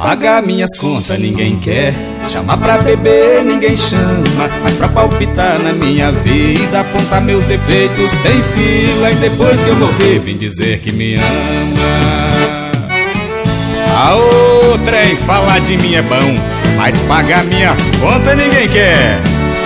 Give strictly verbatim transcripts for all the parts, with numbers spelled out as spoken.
Pagar minhas contas ninguém quer, chamar pra beber ninguém chama, mas pra palpitar na minha vida, apontar meus defeitos tem fila, e depois que eu morrer vem dizer que me ama. A outra é em falar de mim é bom, mas pagar minhas contas ninguém quer.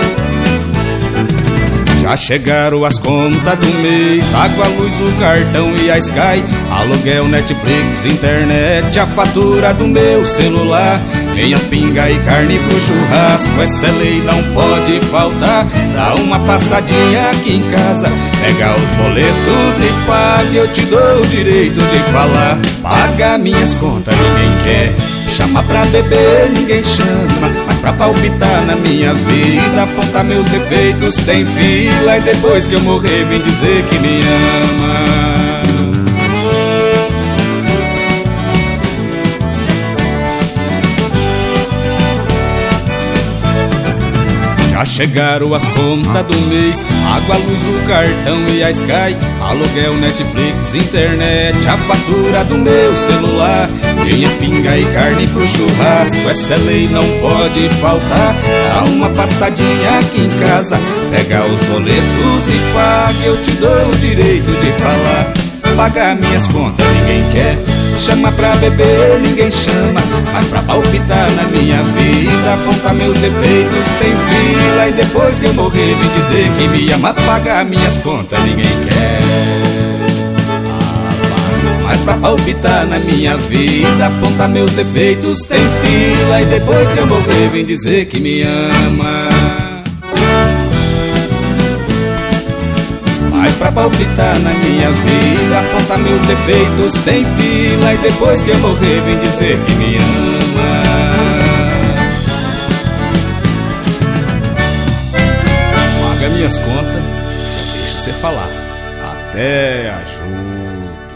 Já chegaram as contas do mês, água, luz, o cartão e a Sky, aluguel, Netflix, internet, a fatura do meu celular, lenhas, pinga e carne pro churrasco, essa lei não pode faltar. Dá uma passadinha aqui em casa, pega os boletos e paga, eu te dou o direito de falar. Paga minhas contas ninguém quer, chama pra beber ninguém chama, mas pra palpitar na minha vida, apontar meus defeitos tem fila, e depois que eu morrer vem dizer que me ama. Já chegaram as contas do mês, água, luz, o cartão e a Sky, aluguel, Netflix, internet, a fatura do meu celular, lenhas, pinga e carne pro churrasco, essa lei não pode faltar. Dá uma passadinha aqui em casa, pega os boletos e paga, eu te dou o direito de falar. Pagar minhas contas ninguém quer, chama pra beber ninguém chama, mas pra palpitar na minha vida, apontar meus defeitos tem fila, e depois que eu morrer vem dizer que me ama. Pagar minhas contas ninguém quer, mas pra palpitar na minha vida, apontar meus defeitos tem fila, e depois que eu morrer vem dizer que me ama. Mas pra palpitar na minha vida, apontar meus defeitos tem fila, e depois que eu morrer vem dizer que me ama. Paga minhas contas, deixa você falar. Até ajuda.